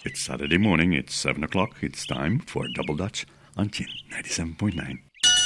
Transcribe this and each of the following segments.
It's Saturday morning, it's 7 o'clock, it's time for Double Dutch on Chin 97.9.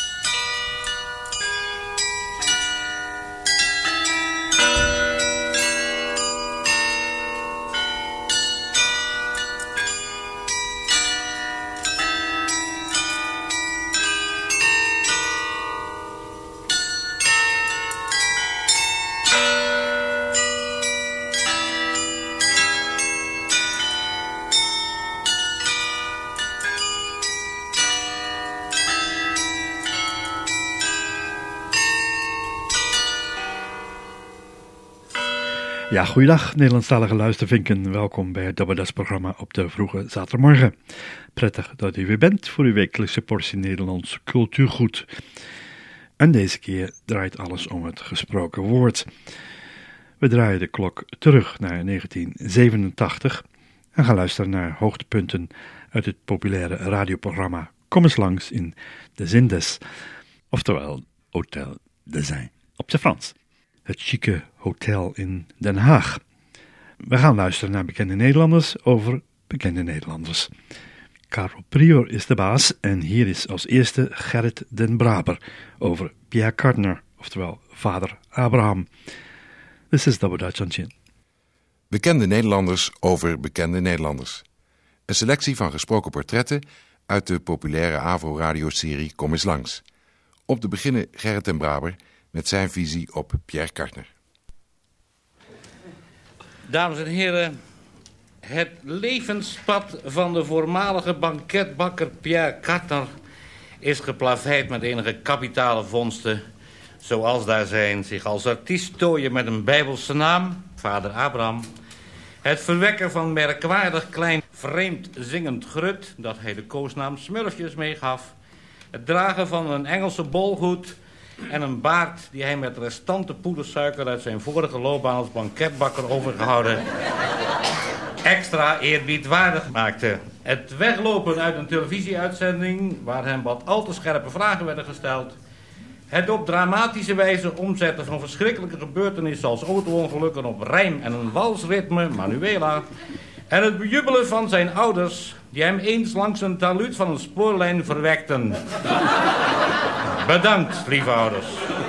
Ja, goeiedag Nederlandstalige luistervinken. Welkom bij het Double Dutch programma op de vroege zaterdagmorgen. Prettig dat u weer bent voor uw wekelijkse portie Nederlands cultuurgoed. En deze keer draait alles om het gesproken woord. We draaien de klok terug naar 1987 en gaan luisteren naar hoogtepunten uit het populaire radioprogramma Kom eens langs in de Zindes, oftewel Hotel de Zin op zijn Frans. Het chique hotel in Den Haag. We gaan luisteren naar bekende Nederlanders over bekende Nederlanders. Karel Prior is de baas en hier is als eerste Gerrit den Braber over Pierre Cardin, oftewel vader Abraham. This is Double Dutch on Chin. Bekende Nederlanders over bekende Nederlanders. Een selectie van gesproken portretten uit de populaire AVRO-radioserie Kom eens langs. Om te beginnen Gerrit den Braber met zijn visie op Pierre Cardin. Dames en heren, het levenspad van de voormalige banketbakker Pierre Cardin is geplaveid met enige kapitale vondsten, zoals daar zijn zich als artiest tooien met een bijbelse naam, vader Abraham, het verwekken van merkwaardig klein vreemd zingend grut, dat hij de koosnaam Smurfjes meegaf, het dragen van een Engelse bolhoed en een baard die hij met restanten poedersuiker uit zijn vorige loopbaan als banketbakker overgehouden extra eerbiedwaardig maakte. Het weglopen uit een televisieuitzending waar hem wat al te scherpe vragen werden gesteld. Het op dramatische wijze omzetten van verschrikkelijke gebeurtenissen als auto-ongelukken op rijm en een walsritme, Manuela. En het bejubelen van zijn ouders die hem eens langs een taluut van een spoorlijn verwekten. Bedankt, lieve ouders.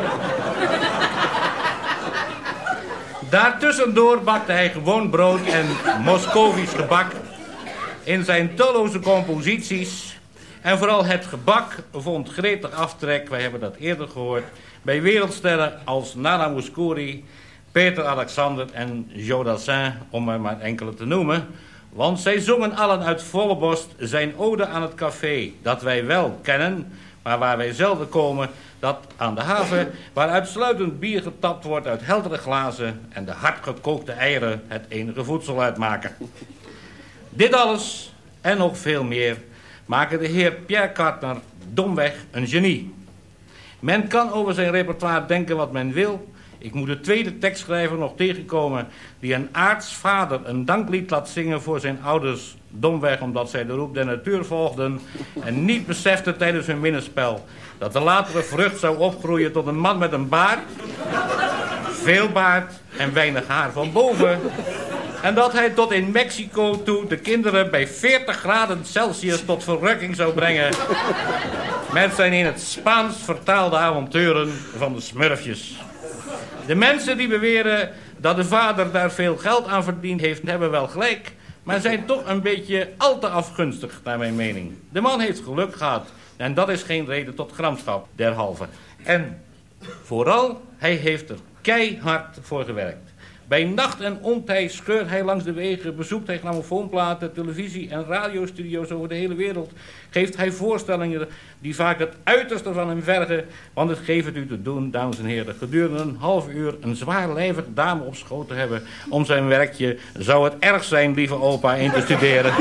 Daartussendoor bakte hij gewoon brood en Moscovisch gebak in zijn talloze composities. En vooral het gebak vond gretig aftrek, wij hebben dat eerder gehoord, bij wereldsterren als Nana Mouskouri, Peter Alexander en Joe Dassin, om er maar enkele te noemen. Want zij zongen allen uit volle borst zijn ode aan het café, dat wij wel kennen, maar waar wij zelden komen, dat aan de haven, waar uitsluitend bier getapt wordt uit heldere glazen en de hardgekookte eieren het enige voedsel uitmaken. Dit alles en nog veel meer maken de heer Pierre Cardin domweg een genie. Men kan over zijn repertoire denken wat men wil. Ik moet de tweede tekstschrijver nog tegenkomen die een aartsvader een danklied laat zingen voor zijn ouders, domweg omdat zij de roep der natuur volgden en niet beseften tijdens hun minnenspel dat de latere vrucht zou opgroeien tot een man met een baard, veel baard en weinig haar van boven, en dat hij tot in Mexico toe de kinderen bij 40 graden Celsius tot verrukking zou brengen met zijn in het Spaans vertaalde avonturen van de Smurfjes. De mensen die beweren dat de vader daar veel geld aan verdiend heeft, hebben wel gelijk, maar zijn toch een beetje al te afgunstig, naar mijn mening. De man heeft geluk gehad en dat is geen reden tot gramschap, derhalve. En vooral, hij heeft er keihard voor gewerkt. Bij nacht en ontij scheurt hij langs de wegen, bezoekt hij grammofoonplaten, televisie- en radiostudio's over de hele wereld. Geeft hij voorstellingen die vaak het uiterste van hem vergen. Want het geeft het u te doen, dames en heren, gedurende een half uur een zwaarlijvig dame op schoot te hebben om zijn werkje, zou het erg zijn, lieve opa, in te studeren.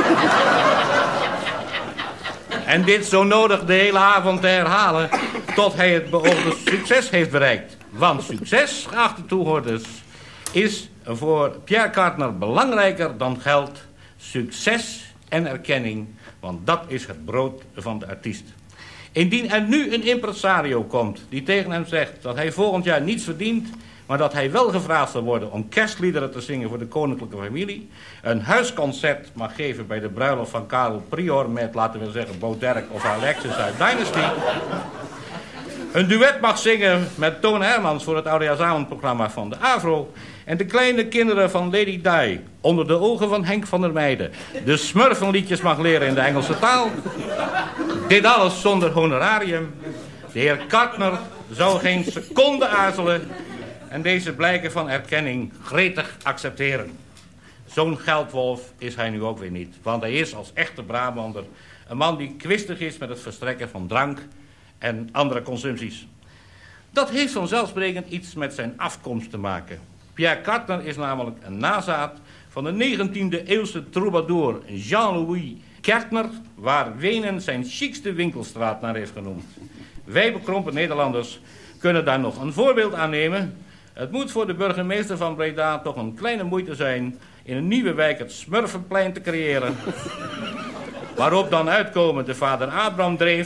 En dit zo nodig de hele avond te herhalen tot hij het beoogde succes heeft bereikt. Want succes, geachte toehoorders, is voor Pierre Cardin belangrijker dan geld, succes en erkenning, want dat is het brood van de artiest. Indien er nu een impresario komt die tegen hem zegt dat hij volgend jaar niets verdient, maar dat hij wel gevraagd zal worden om kerstliederen te zingen voor de koninklijke familie, een huisconcert mag geven bij de bruiloft van Karel Prior met, laten we zeggen, Bauderk of Alexis uit Dynasty, een duet mag zingen met Toon Hermans voor het oudejaarsavondprogramma van de AVRO en de kleine kinderen van Lady Di onder de ogen van Henk van der Meijden de Smurfenliedjes mag leren in de Engelse taal. Dit alles zonder honorarium. De heer Kartner zou geen seconde aarzelen en deze blijken van erkenning gretig accepteren. Zo'n geldwolf is hij nu ook weer niet, want hij is als echte Brabander een man die kwistig is met het verstrekken van drank en andere consumpties. Dat heeft vanzelfsprekend iets met zijn afkomst te maken. Pierre Kartner is namelijk een nazaat van de 19e eeuwse troubadour Jean-Louis Kertner, waar Wenen zijn chicste winkelstraat naar heeft genoemd. Wij bekrompen Nederlanders kunnen daar nog een voorbeeld aan nemen. Het moet voor de burgemeester van Breda toch een kleine moeite zijn in een nieuwe wijk het Smurfenplein te creëren, waarop dan uitkomen de vader Abraham dreef,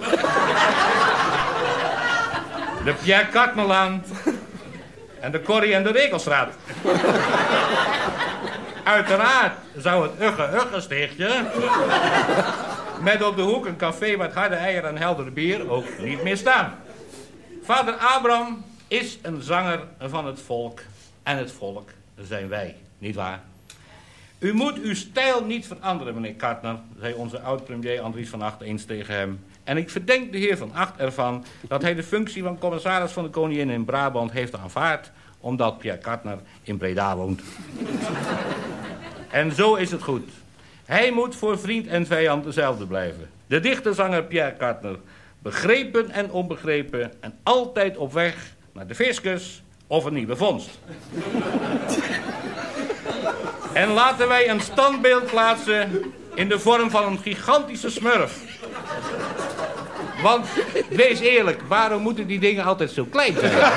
de Pierre Kartnerlaan en de Corrie en de Rekelstraat. Uiteraard zou het Ugge-Ugge-steegje met op de hoek een café met harde eieren en helder bier ook niet meer staan. Vader Abraham is een zanger van het volk en het volk zijn wij, nietwaar? U moet uw stijl niet veranderen, meneer Kartner, zei onze oud-premier Andries van Acht eens tegen hem. En ik verdenk de heer Van Acht ervan dat hij de functie van commissaris van de koningin in Brabant heeft aanvaard, omdat Pierre Kartner in Breda woont. En zo is het goed. Hij moet voor vriend en vijand dezelfde blijven. De dichterzanger Pierre Kartner, begrepen en onbegrepen en altijd op weg naar de fiscus of een nieuwe vondst. En laten wij een standbeeld plaatsen in de vorm van een gigantische smurf. Want, wees eerlijk, waarom moeten die dingen altijd zo klein zijn?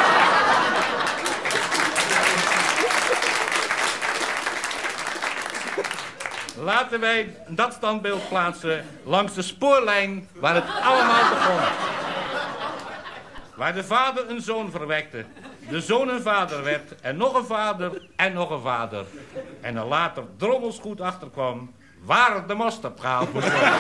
Laten wij dat standbeeld plaatsen langs de spoorlijn waar het allemaal begon. Waar de vader een zoon verwekte, de zoon een vader werd en nog een vader en nog een vader. En er later drommels goed achterkwam waar de mosterd gehaald moest worden.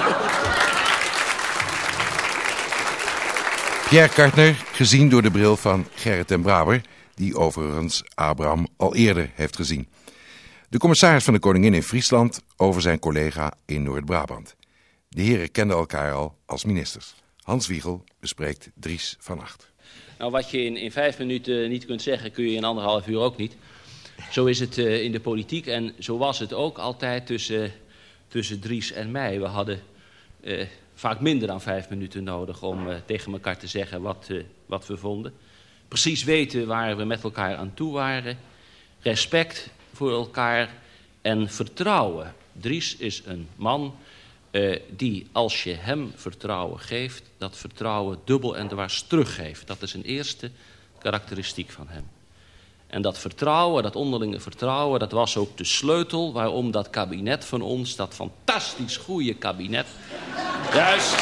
Pierre Kartner, gezien door de bril van Gerrit ten Braber, die overigens Abraham al eerder heeft gezien. De commissaris van de koningin in Friesland over zijn collega in Noord-Brabant. De heren kenden elkaar al als ministers. Hans Wiegel bespreekt Dries van Acht. Nou, wat je in 5 minuten niet kunt zeggen, kun je in 1,5 uur ook niet. Zo is het in de politiek en zo was het ook altijd tussen Dries en mij. We hadden vaak minder dan 5 minuten nodig om tegen elkaar te zeggen wat we vonden. Precies weten waar we met elkaar aan toe waren. Respect voor elkaar en vertrouwen. Dries is een man die, als je hem vertrouwen geeft, dat vertrouwen dubbel en dwars teruggeeft. Dat is een eerste karakteristiek van hem. En dat vertrouwen, dat onderlinge vertrouwen, dat was ook de sleutel waarom dat kabinet van ons, dat fantastisch goede kabinet, juist,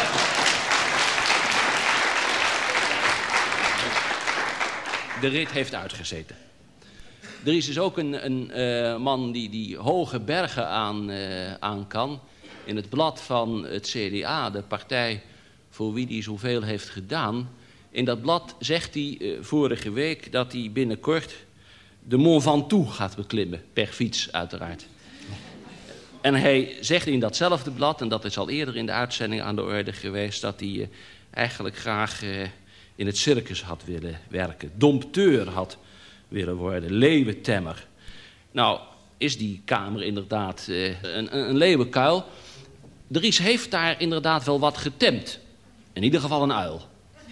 de rit heeft uitgezeten. Dries is ook een man die hoge bergen aan kan. In het blad van het CDA, de partij voor wie hij zoveel heeft gedaan, in dat blad zegt hij vorige week dat hij binnenkort de Mont Ventoux gaat beklimmen, per fiets uiteraard. En hij zegt in datzelfde blad, en dat is al eerder in de uitzending aan de orde geweest, dat hij eigenlijk graag in het circus had willen werken, dompteur had willen worden, leeuwentemmer. Nou, is die kamer inderdaad een leeuwenkuil. Dries heeft daar inderdaad wel wat getemd. In ieder geval een uil.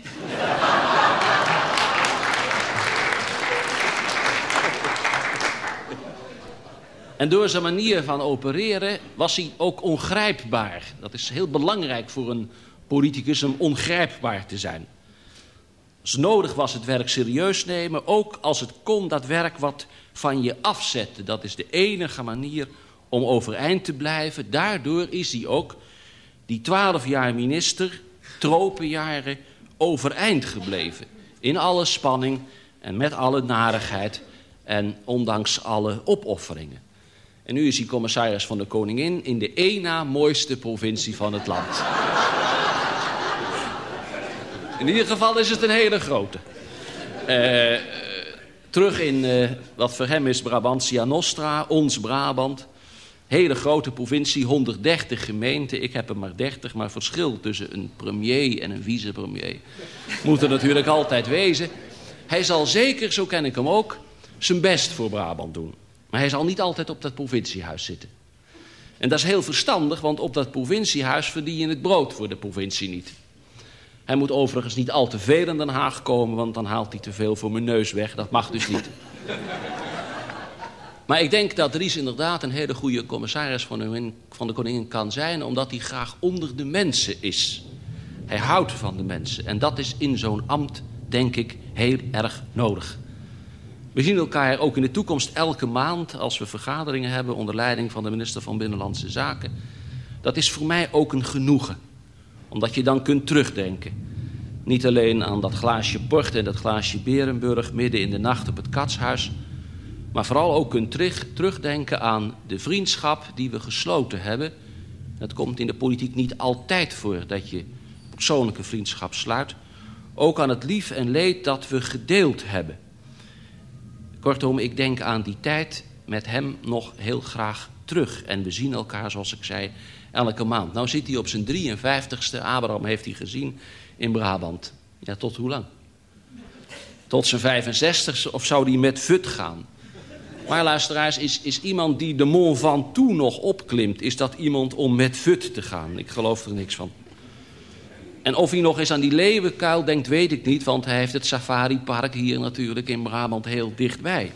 En door zijn manier van opereren was hij ook ongrijpbaar. Dat is heel belangrijk voor een politicus om ongrijpbaar te zijn. Als nodig was het werk serieus nemen, ook als het kon dat werk wat van je afzetten. Dat is de enige manier om overeind te blijven. Daardoor is hij ook die 12 jaar minister, tropenjaren, overeind gebleven. In alle spanning En met alle narigheid en ondanks alle opofferingen. En nu is hij commissaris van de Koningin in de één na mooiste provincie van het land. In ieder geval is het een hele grote. Terug in wat voor hem is Brabantia Nostra, ons Brabant. Hele grote provincie, 130 gemeenten. Ik heb er maar 30, maar verschil tussen een premier en een vicepremier moet er natuurlijk altijd wezen. Hij zal zeker, zo ken ik hem ook, zijn best voor Brabant doen. Maar hij zal niet altijd op dat provinciehuis zitten. En dat is heel verstandig, want op dat provinciehuis verdien je het brood voor de provincie niet. Hij moet overigens niet al te veel in Den Haag komen, want dan haalt hij te veel voor mijn neus weg. Dat mag dus niet. Maar ik denk dat Dries inderdaad een hele goede commissaris van de Koningin kan zijn, omdat hij graag onder de mensen is. Hij houdt van de mensen. En dat is in zo'n ambt, denk ik, heel erg nodig. We zien elkaar ook in de toekomst elke maand als we vergaderingen hebben onder leiding van de minister van Binnenlandse Zaken. Dat is voor mij ook een genoegen. Omdat je dan kunt terugdenken. Niet alleen aan dat glaasje port en dat glaasje Berenburg midden in de nacht op het Katshuis. Maar vooral ook kunt terugdenken aan de vriendschap die we gesloten hebben. Het komt in de politiek niet altijd voor dat je persoonlijke vriendschap sluit. Ook aan het lief en leed dat we gedeeld hebben. Kortom, ik denk aan die tijd met hem nog heel graag terug. En we zien elkaar, zoals ik zei, elke maand. Nou zit hij op zijn 53ste. Abraham heeft hij gezien in Brabant. Ja, tot hoe lang? Tot zijn 65ste, of zou hij met fut gaan? Maar luisteraars, is iemand die de Mont Ventoux nog opklimt, is dat iemand om met fut te gaan? Ik geloof er niks van. En of hij nog eens aan die leeuwenkuil denkt, weet ik niet, want hij heeft het safaripark hier natuurlijk in Brabant heel dichtbij.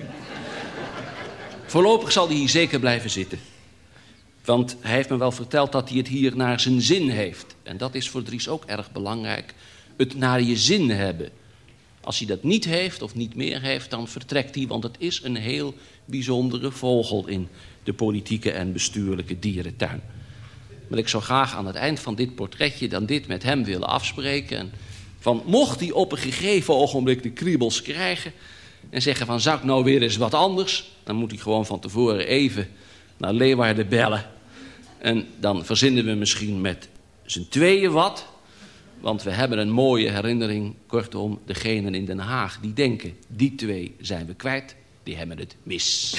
Voorlopig zal hij hier zeker blijven zitten. Want hij heeft me wel verteld dat hij het hier naar zijn zin heeft. En dat is voor Dries ook erg belangrijk. Het naar je zin hebben. Als hij dat niet heeft of niet meer heeft, dan vertrekt hij. Want het is een heel bijzondere vogel in de politieke en bestuurlijke dierentuin. Maar ik zou graag aan het eind van dit portretje dan dit met hem willen afspreken. En van, mocht hij op een gegeven ogenblik de kriebels krijgen en zeggen van, zou ik nou weer eens wat anders? Dan moet hij gewoon van tevoren even naar Leeuwarden bellen. En dan verzinnen we misschien met z'n tweeën wat. Want we hebben een mooie herinnering. Kortom, degenen in Den Haag die denken, die twee zijn we kwijt, die hebben het mis.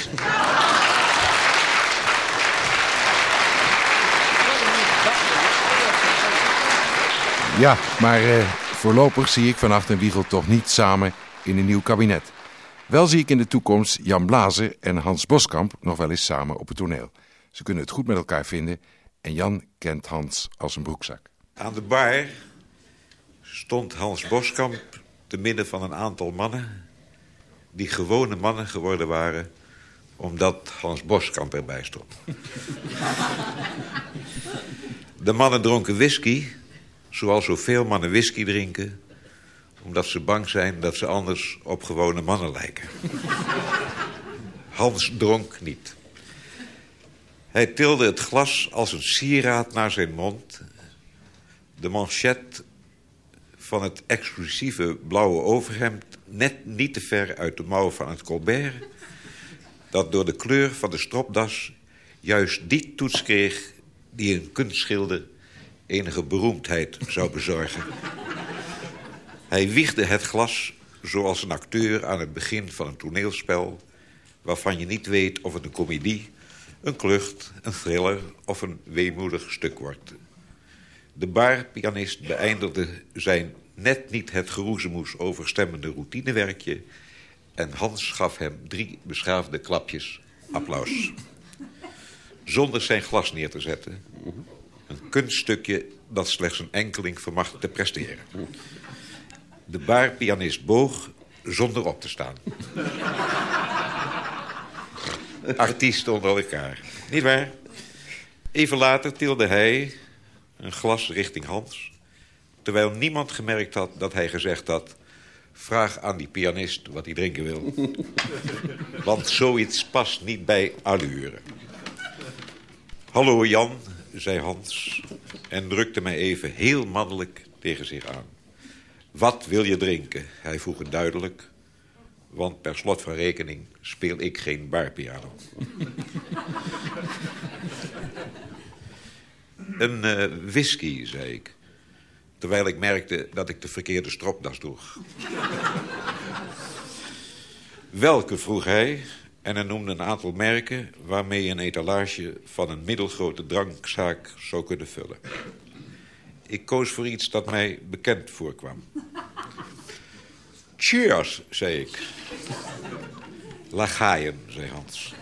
Ja, maar voorlopig zie ik Van Agt en Wiegel toch niet samen in een nieuw kabinet. Wel zie ik in de toekomst Jan Blazer en Hans Boskamp nog wel eens samen op het toneel. Ze kunnen het goed met elkaar vinden en Jan kent Hans als een broekzak. Aan de bar stond Hans Boskamp te midden van een aantal mannen die gewone mannen geworden waren omdat Hans Boskamp erbij stond. De mannen dronken whisky, zoals zoveel mannen whisky drinken, omdat ze bang zijn dat ze anders op gewone mannen lijken. Hans dronk niet. Hij tilde het glas als een sieraad naar zijn mond. De manchet van het exclusieve blauwe overhemd net niet te ver uit de mouw van het Colbert, dat door de kleur van de stropdas juist die toets kreeg die een kunstschilder enige beroemdheid zou bezorgen. Hij wiegde het glas zoals een acteur aan het begin van een toneelspel, waarvan je niet weet of het een komedie, een klucht, een thriller of een weemoedig stuk wordt. De barpianist beëindigde zijn net niet het geroezemoes overstemmende routinewerkje en Hans gaf hem 3 beschaafde klapjes applaus. Zonder zijn glas neer te zetten. Een kunststukje dat slechts een enkeling vermag te presteren. De barpianist boog zonder op te staan. Artiesten onder elkaar. Niet waar? Even later tilde hij een glas richting Hans, terwijl niemand gemerkt had dat hij gezegd had, vraag aan die pianist wat hij drinken wil. Want zoiets past niet bij allure. Hallo Jan, zei Hans en drukte mij even heel mannelijk tegen zich aan. Wat wil je drinken? Hij vroeg het duidelijk, Want per slot van rekening speel ik geen barpiano. Een whisky, zei ik. Terwijl ik merkte dat ik de verkeerde stropdas droeg. Welke, vroeg hij. En hij noemde een aantal merken waarmee je een etalage van een middelgrote drankzaak zou kunnen vullen. Ik koos voor iets dat mij bekend voorkwam. Cheers, zei ik. Lagaaien, zei Hans.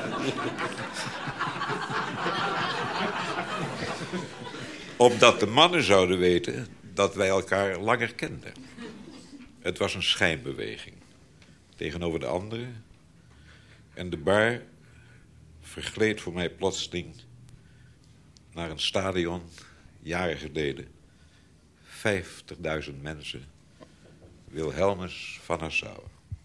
Opdat de mannen zouden weten dat wij elkaar langer kenden. Het was een schijnbeweging tegenover de anderen. En de bar vergleed voor mij plotseling naar een stadion, jaren geleden. 50.000 mensen. Wilhelmus van Nassau.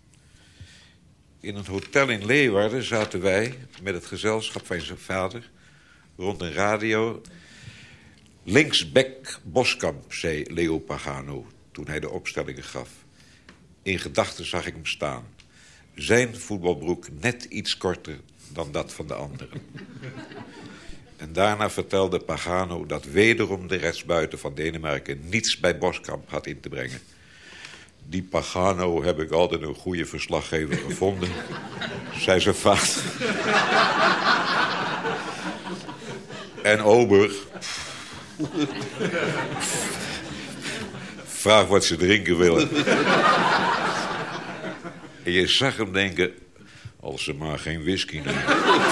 In een hotel in Leeuwarden zaten wij met het gezelschap van zijn vader rond een radio. Linksback Boskamp, zei Leo Pagano toen hij de opstellingen gaf. In gedachten zag ik hem staan. Zijn voetbalbroek net iets korter dan dat van de anderen. En daarna vertelde Pagano dat wederom de rechtsbuiten van Denemarken niets bij Boskamp had in te brengen. Die Pagano heb ik altijd een goede verslaggever gevonden, zei zijn vader. En Ober, vraag wat ze drinken willen. En je zag hem denken, als ze maar geen whisky nemen.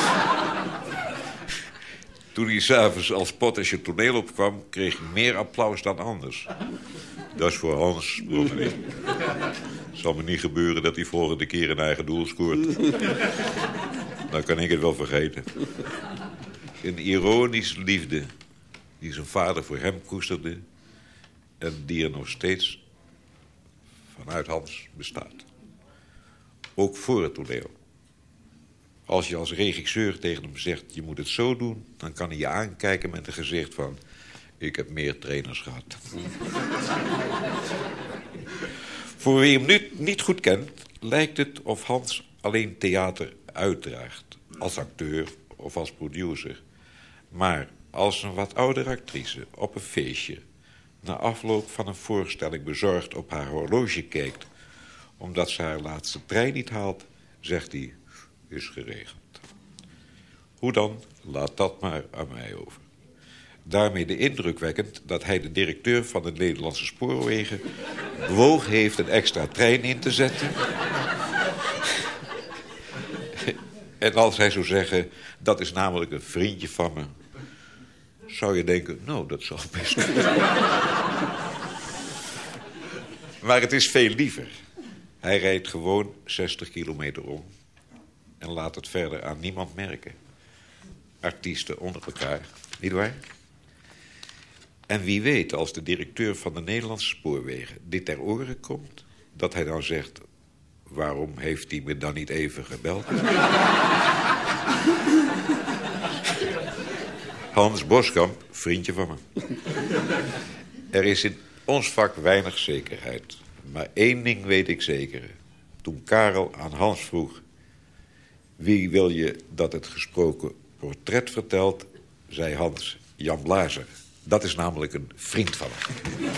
Toen hij 's avonds als Pottersje toneel opkwam, kreeg hij meer applaus dan anders. Dat is voor Hans, broer. Het zal me niet gebeuren dat hij volgende keer een eigen doel scoort. Dan kan ik het wel vergeten. Een ironische liefde die zijn vader voor hem koesterde en die er nog steeds vanuit Hans bestaat. Ook voor het toneel. Als je als regisseur tegen hem zegt, je moet het zo doen, dan kan hij je aankijken met een gezicht van, ik heb meer trainers gehad. Voor wie hem nu niet goed kent, lijkt het of Hans alleen theater uitdraagt. Als acteur of als producer. Maar als een wat oudere actrice op een feestje, na afloop van een voorstelling bezorgd op haar horloge kijkt, omdat ze haar laatste trein niet haalt, zegt hij, is geregeld. Hoe dan, laat dat maar aan mij over. Daarmee de indruk wekkend dat hij de directeur van de Nederlandse Spoorwegen bewogen heeft een extra trein in te zetten. En als hij zou zeggen, dat is namelijk een vriendje van me, zou je denken, nou, dat zal best kunnen. Maar het is veel liever. Hij rijdt gewoon 60 kilometer om en laat het verder aan niemand merken. Artiesten onder elkaar, nietwaar? En wie weet, als de directeur van de Nederlandse Spoorwegen dit ter oren komt, dat hij dan zegt, waarom heeft hij me dan niet even gebeld? Hans Boskamp, vriendje van me. Er is in ons vak weinig zekerheid. Maar één ding weet ik zeker. Toen Karel aan Hans vroeg, wie wil je dat het gesproken portret vertelt, zei Hans, Jan Blazer. Dat is namelijk een vriend van hem.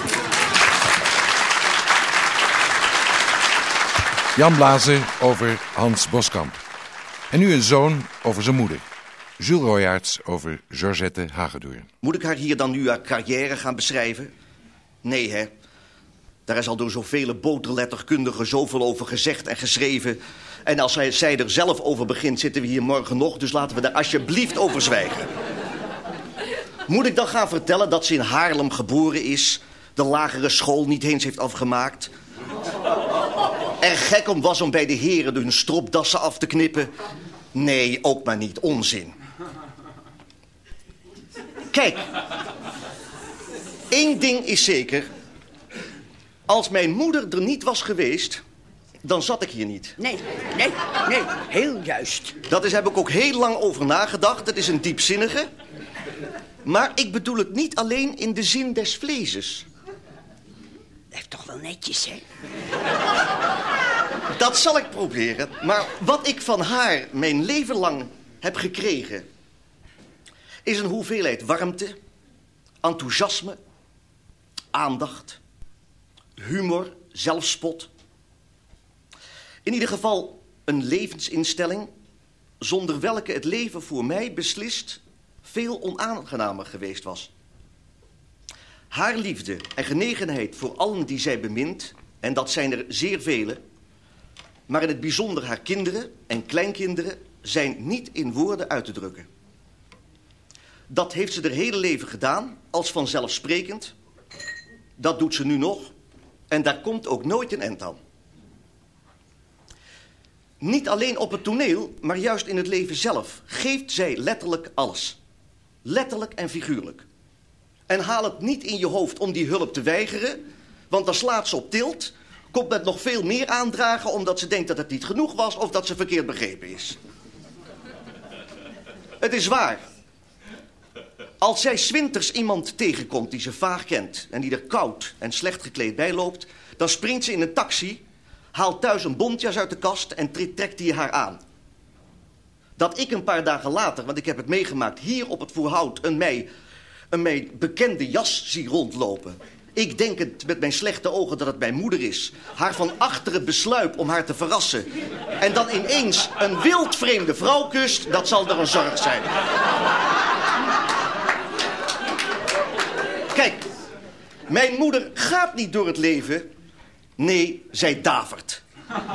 Jan Blazer over Hans Boskamp. En nu een zoon over zijn moeder. Jules Royaerts over Georgette Hagedorn. Moet ik haar hier dan nu haar carrière gaan beschrijven? Nee, hè. Daar is al door zoveel boterletterkundigen zoveel over gezegd en geschreven. En als zij er zelf over begint, zitten we hier morgen nog. Dus laten we daar alsjeblieft over zwijgen. Moet ik dan gaan vertellen dat ze in Haarlem geboren is, de lagere school niet eens heeft afgemaakt, er gek om was om bij de heren hun stropdassen af te knippen? Nee, ook maar niet. Onzin. Kijk, één ding is zeker. Als mijn moeder er niet was geweest, dan zat ik hier niet. Nee, heel juist. Dat is, heb ik ook heel lang over nagedacht. Het is een diepzinnige. Maar ik bedoel het niet alleen in de zin des vlezes. Dat is toch wel netjes, hè? Dat zal ik proberen. Maar wat ik van haar mijn leven lang heb gekregen... is een hoeveelheid warmte, enthousiasme, aandacht, humor, zelfspot. In ieder geval een levensinstelling... zonder welke het leven voor mij beslist veel onaangenamer geweest was. Haar liefde en genegenheid voor allen die zij bemint... en dat zijn er zeer vele... maar in het bijzonder haar kinderen en kleinkinderen... zijn niet in woorden uit te drukken. Dat heeft ze haar hele leven gedaan, als vanzelfsprekend. Dat doet ze nu nog. En daar komt ook nooit een eind aan. Niet alleen op het toneel, maar juist in het leven zelf... geeft zij letterlijk alles. Letterlijk en figuurlijk. En haal het niet in je hoofd om die hulp te weigeren... want dan slaat ze op tilt... komt met nog veel meer aandragen... omdat ze denkt dat het niet genoeg was... of dat ze verkeerd begrepen is. Het is waar. Als zij 's winters iemand tegenkomt die ze vaag kent... en die er koud en slecht gekleed bij loopt... dan springt ze in een taxi... haalt thuis een bontjas uit de kast en trekt die haar aan. Dat ik een paar dagen later, want ik heb het meegemaakt... hier op het Voorhout een mij bekende jas zie rondlopen. Ik denk het met mijn slechte ogen dat het mijn moeder is. Haar van achteren besluip om haar te verrassen. En dan ineens een wildvreemde vrouw kust, dat zal er een zorg zijn. Kijk, mijn moeder gaat niet door het leven... Nee, zij davert.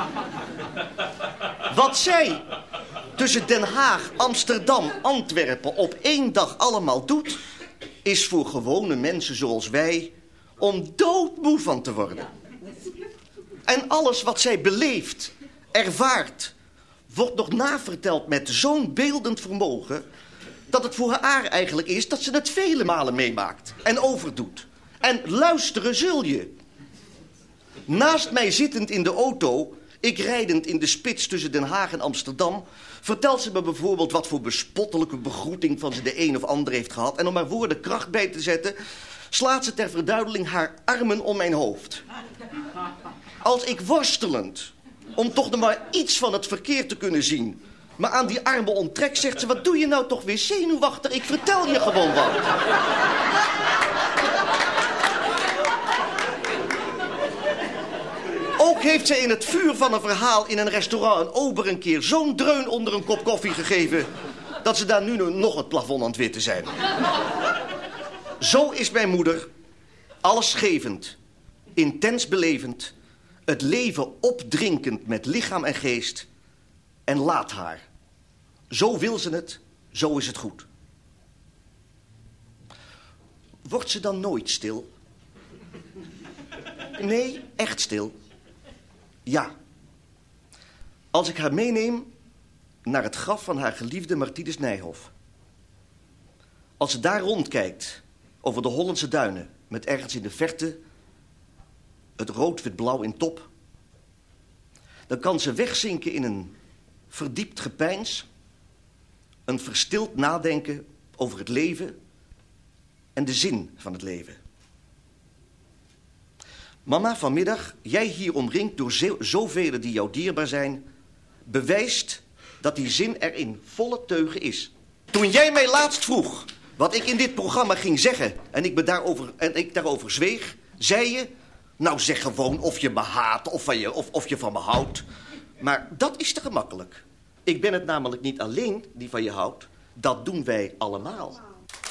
Wat zij tussen Den Haag, Amsterdam, Antwerpen op 1 dag allemaal doet... is voor gewone mensen zoals wij om doodmoe van te worden. En alles wat zij beleeft, ervaart... wordt nog naverteld met zo'n beeldend vermogen... dat het voor haar eigenlijk is dat ze het vele malen meemaakt en overdoet. En luisteren zul je... Naast mij zittend in de auto, ik rijdend in de spits tussen Den Haag en Amsterdam... vertelt ze me bijvoorbeeld wat voor bespottelijke begroeting van ze de een of ander heeft gehad. En om haar woorden kracht bij te zetten, slaat ze ter verduidelijking haar armen om mijn hoofd. Als ik worstelend, om toch nog maar iets van het verkeer te kunnen zien... maar aan die armen onttrek, zegt ze, wat doe je nou toch weer zenuwachtig? Ik vertel je gewoon wat. Ook heeft ze in het vuur van een verhaal in een restaurant een ober een keer zo'n dreun onder een kop koffie gegeven... dat ze daar nu nog het plafond aan het witten zijn. Zo is mijn moeder, allesgevend, intens belevend... het leven opdrinkend met lichaam en geest... en laat haar. Zo wil ze het, zo is het goed. Wordt ze dan nooit stil? Nee, echt stil. Ja. Als ik haar meeneem naar het graf van haar geliefde Martinus Nijhoff. Als ze daar rondkijkt over de Hollandse duinen... met ergens in de verte het rood-wit-blauw in top... dan kan ze wegzinken in een verdiept gepeins... een verstild nadenken over het leven en de zin van het leven. Mama, vanmiddag, jij hier omringd door zoveel die jou dierbaar zijn... bewijst dat die zin er in volle teugen is. Toen jij mij laatst vroeg wat ik in dit programma ging zeggen... en ik daarover zweeg, zei je... nou, zeg gewoon of je me haat of je van me houdt. Maar dat is te gemakkelijk. Ik ben het namelijk niet alleen die van je houdt. Dat doen wij allemaal.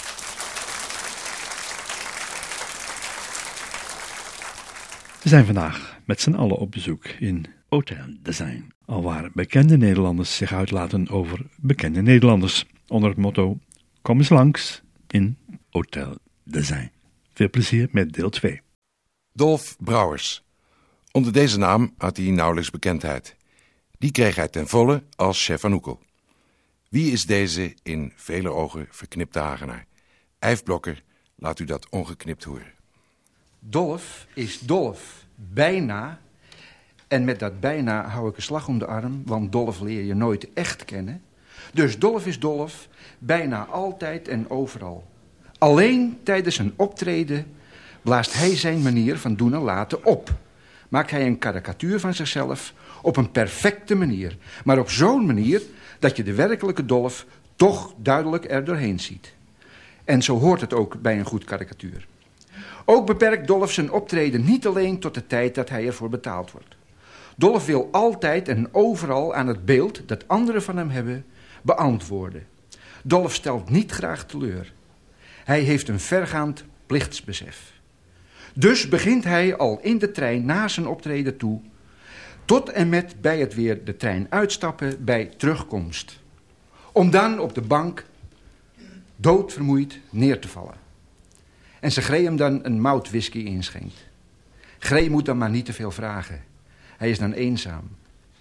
We zijn vandaag met z'n allen op bezoek in Hotel Design, alwaar bekende Nederlanders zich uitlaten over bekende Nederlanders, onder het motto: kom eens langs in Hotel Design. Veel plezier met deel 2. Dolf Brouwers. Onder deze naam had hij nauwelijks bekendheid. Die kreeg hij ten volle als chef van Oekel. Wie is deze in vele ogen verknipte Hagenaar? Yves Blokker, laat u dat ongeknipt horen. Dolf is Dolf, bijna. En met dat bijna hou ik een slag om de arm, want Dolf leer je nooit echt kennen. Dus Dolf is Dolf, bijna altijd en overal. Alleen tijdens een optreden blaast hij zijn manier van doen en laten op. Maakt hij een karikatuur van zichzelf Op een perfecte manier. Maar op zo'n manier dat je de werkelijke Dolf toch duidelijk er doorheen ziet. En zo hoort het ook bij een goed karikatuur. Ook beperkt Dolf zijn optreden niet alleen tot de tijd dat hij ervoor betaald wordt. Dolf wil altijd en overal aan het beeld dat anderen van hem hebben beantwoorden. Dolf stelt niet graag teleur. Hij heeft een vergaand plichtsbesef. Dus begint hij al in de trein na zijn optreden toe, tot en met bij het weer de trein uitstappen bij terugkomst. Om dan op de bank doodvermoeid neer te vallen. En ze Gree hem dan een moutwhisky inschenkt. Gree moet dan maar niet te veel vragen. Hij is dan eenzaam.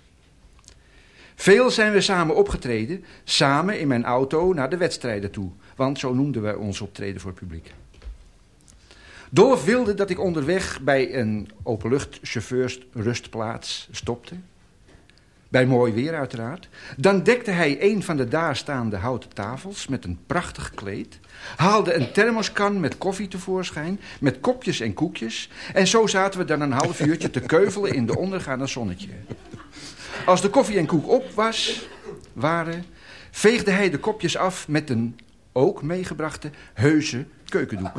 Veel zijn we samen opgetreden, samen in mijn auto naar de wedstrijden toe. Want zo noemden we ons optreden voor het publiek. Dolf wilde dat ik onderweg bij een openluchtchauffeursrustplaats stopte. Bij mooi weer uiteraard. Dan dekte hij een van de daar staande houten tafels met een prachtig kleed. Haalde een thermoskan met koffie tevoorschijn, met kopjes en koekjes. En zo zaten we dan een half uurtje te keuvelen in de ondergaande zonnetje. Als de koffie en koek op waren, veegde hij de kopjes af met een ook meegebrachte heuse keukendoek.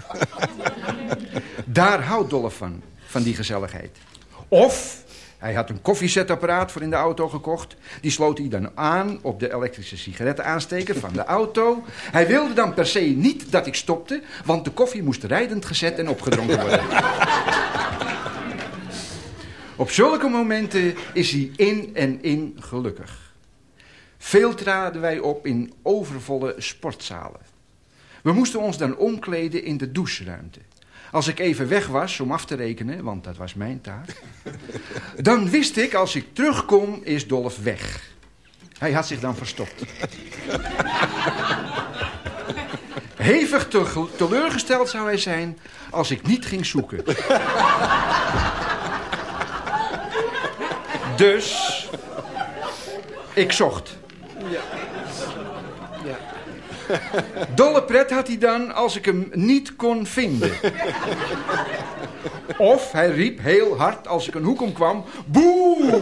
Daar houdt Dolf van die gezelligheid. Of hij had een koffiezetapparaat voor in de auto gekocht. Die sloot hij dan aan op de elektrische sigarettenaansteker van de auto. Hij wilde dan per se niet dat ik stopte, want de koffie moest rijdend gezet en opgedronken worden. Op zulke momenten is hij in en in gelukkig. Veel traden wij op in overvolle sportzalen. We moesten ons dan omkleden in de doucheruimte. Als ik even weg was om af te rekenen, want dat was mijn taak, dan wist ik, als ik terugkom, is Dolf weg. Hij had zich dan verstopt. Hevig teleurgesteld zou hij zijn als ik niet ging zoeken. Dus ik zocht. Ja. Dolle pret had hij dan als ik hem niet kon vinden. Of hij riep heel hard als ik een hoek omkwam: boe!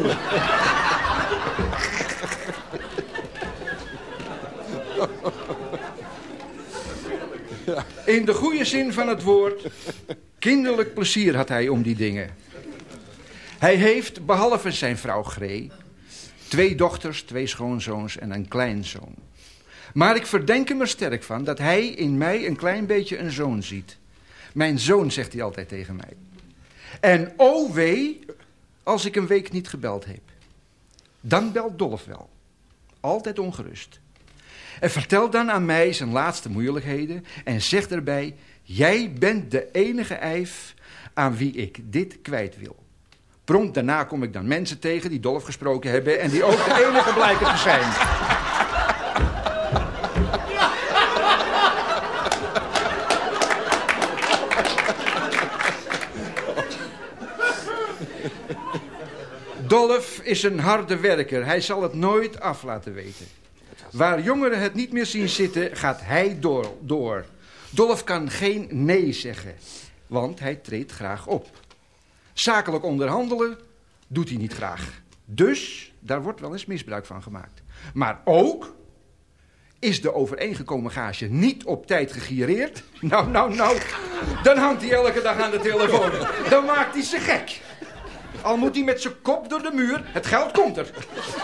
In de goede zin van het woord, kinderlijk plezier had hij om die dingen. Hij heeft, behalve zijn vrouw Gree, 2 dochters, 2 schoonzoons en een kleinzoon. Maar ik verdenk hem er sterk van dat hij in mij een klein beetje een zoon ziet. Mijn zoon, zegt hij altijd tegen mij. En oh wee, als ik een week niet gebeld heb. Dan belt Dolf wel. Altijd ongerust. En vertelt dan aan mij zijn laatste moeilijkheden en zegt erbij: jij bent de enige eif aan wie ik dit kwijt wil. Prompt daarna kom ik dan mensen tegen die Dolf gesproken hebben en die ook de enige blijken te zijn. Dolf is een harde werker. Hij zal het nooit af laten weten. Waar jongeren het niet meer zien zitten, gaat hij door. Dolf kan geen nee zeggen, want hij treedt graag op. Zakelijk onderhandelen doet hij niet graag. Dus daar wordt wel eens misbruik van gemaakt. Maar ook is de overeengekomen gage niet op tijd gegireerd. Nou, dan hangt hij elke dag aan de telefoon. Dan maakt hij ze gek. Al moet hij met zijn kop door de muur, het geld komt er.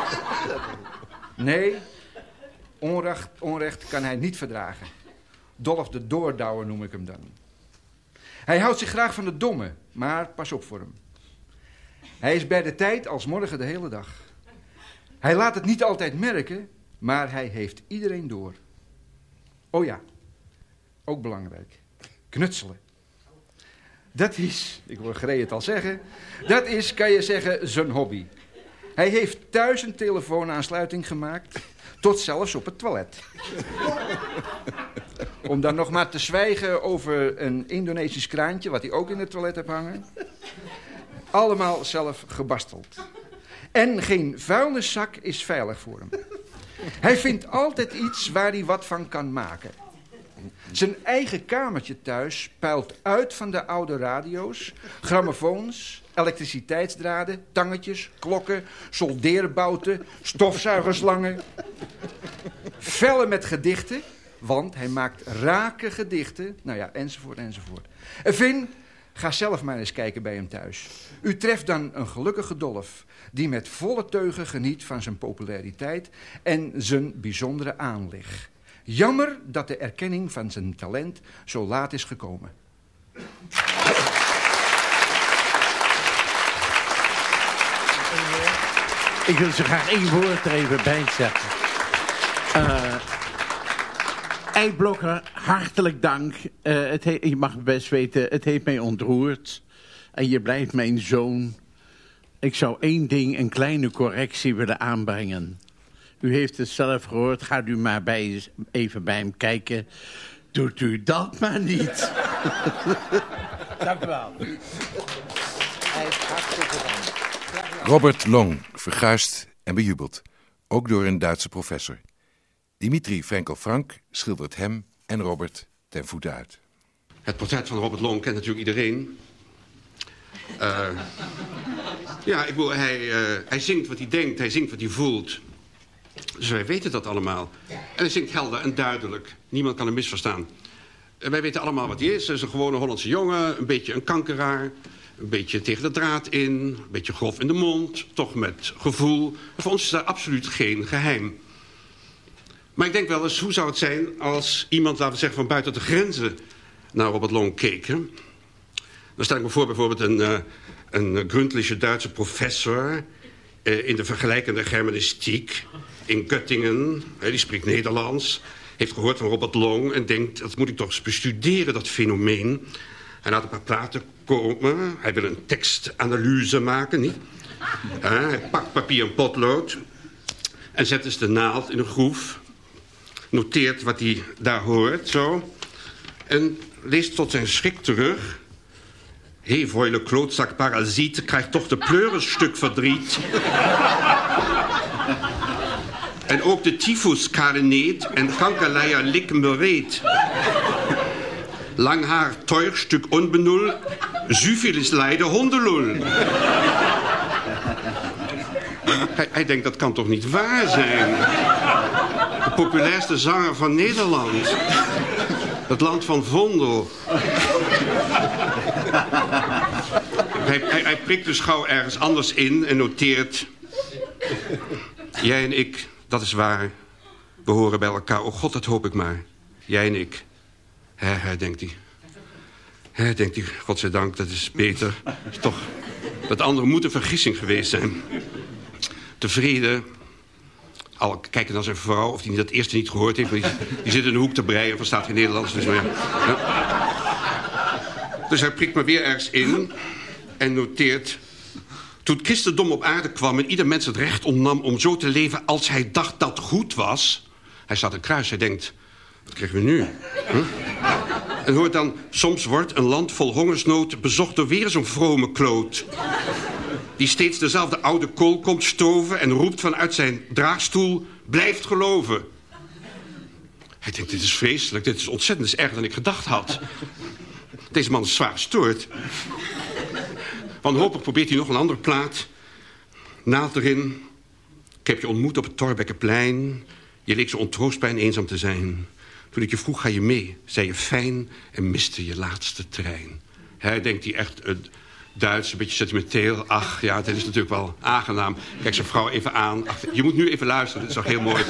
Nee, onrecht kan hij niet verdragen. Dolf de doordouwer noem ik hem dan. Hij houdt zich graag van de domme, maar pas op voor hem. Hij is bij de tijd als morgen de hele dag. Hij laat het niet altijd merken, maar hij heeft iedereen door. Oh ja, ook belangrijk. Knutselen. Dat is, ik hoor Gree het al zeggen, dat is, kan je zeggen, zijn hobby. Hij heeft thuis een telefoonaansluiting gemaakt, tot zelfs op het toilet. Om dan nog maar te zwijgen over een Indonesisch kraantje, wat hij ook in het toilet heeft hangen. Allemaal zelf gebasteld. En geen vuilniszak is veilig voor hem. Hij vindt altijd iets waar hij wat van kan maken. Zijn eigen kamertje thuis puilt uit van de oude radio's, grammofoons elektriciteitsdraden, tangetjes, klokken, soldeerbouten, stofzuigerslangen. Vellen met gedichten, want hij maakt rake gedichten. Nou ja, enzovoort, enzovoort. Vin, ga zelf maar eens kijken bij hem thuis. U treft dan een gelukkige Dolf die met volle teugen geniet van zijn populariteit en zijn bijzondere aanleg. Jammer dat de erkenning van zijn talent zo laat is gekomen. Ik wil zo graag 1 woord er even bij zeggen. Eiblokker, hartelijk dank. Je mag best weten, het heeft mij ontroerd. En je blijft mijn zoon. Ik zou 1 ding, een kleine correctie willen aanbrengen. U heeft het zelf gehoord, gaat u maar even bij hem kijken. Doet u dat maar niet. Dank u wel. Robert Long, verguisd en bejubeld. Ook door een Duitse professor. Dimitri Frenkel-Frank schildert hem en Robert ten voete uit. Het portret van Robert Long kent natuurlijk iedereen. Ja, ik bedoel, hij zingt wat hij denkt, hij zingt wat hij voelt. Dus wij weten dat allemaal. En hij zingt helder en duidelijk. Niemand kan hem misverstaan. Wij weten allemaal wat hij is. Hij is een gewone Hollandse jongen, een beetje een kankeraar. Een beetje tegen de draad in, een beetje grof in de mond. Toch met gevoel. Voor ons is dat absoluut geen geheim. Maar ik denk wel eens, hoe zou het zijn als iemand, laten we zeggen, van buiten de grenzen naar Robert Long keek. Hè? Dan stel ik me voor bijvoorbeeld een Gründliche Duitse professor in de vergelijkende germanistiek in Göttingen. Die spreekt Nederlands, heeft gehoord van Robert Long en denkt, dat moet ik toch eens bestuderen, dat fenomeen. Hij laat een paar platen komen, hij wil een tekstanalyse maken, niet? Hij pakt papier en potlood en zet dus de naald in een groef. Noteert wat hij daar hoort, zo. En leest tot zijn schrik terug. Hé, vuile klootzak parasiet, krijgt toch de pleurenstuk verdriet. En ook de tyfuskareneet en kankerleier likken bereed. Lang haar, teuerstuk onbenul, syfilis lijden hondelul. Hij denkt, dat kan toch niet waar zijn? De populairste zanger van Nederland. Het land van Vondel. Hij prikt dus gauw ergens anders in en noteert... Jij en ik, dat is waar. We horen bij elkaar. Oh God, dat hoop ik maar. Jij en ik. Denkt hij. Denkt hij, godzijdank, dat is beter. Is toch, dat andere moet een vergissing geweest zijn. Tevreden... Al kijken naar zijn vrouw, of die dat eerste niet gehoord heeft. Maar die zit in de hoek te breien en verstaat geen Nederlands. Dus, ja. Dus hij prikt maar weer ergens in en noteert... Toen het christendom op aarde kwam en ieder mens het recht ontnam om zo te leven als hij dacht dat goed was... Hij staat een kruis, hij denkt, wat krijgen we nu? En hoort dan, soms wordt een land vol hongersnood bezocht door weer zo'n vrome kloot... Die steeds dezelfde oude kool komt stoven en roept vanuit zijn draagstoel, blijft geloven. Hij denkt, dit is vreselijk, dit is ontzettend, dit is erger dan ik gedacht had. Deze man is zwaar gestoord. Wanhopig probeert hij nog een andere plaat. Naald erin. Ik heb je ontmoet op het Thorbeckenplein. Je leek zo ontroostbaar en eenzaam te zijn. Toen ik je vroeg, ga je mee? Zei je fijn en miste je laatste trein. Hij denkt hij echt... Duits, een beetje sentimenteel. Ach, ja, dit is natuurlijk wel aangenaam. Kijk zijn vrouw even aan. Ach, je moet nu even luisteren, dit is toch heel mooi.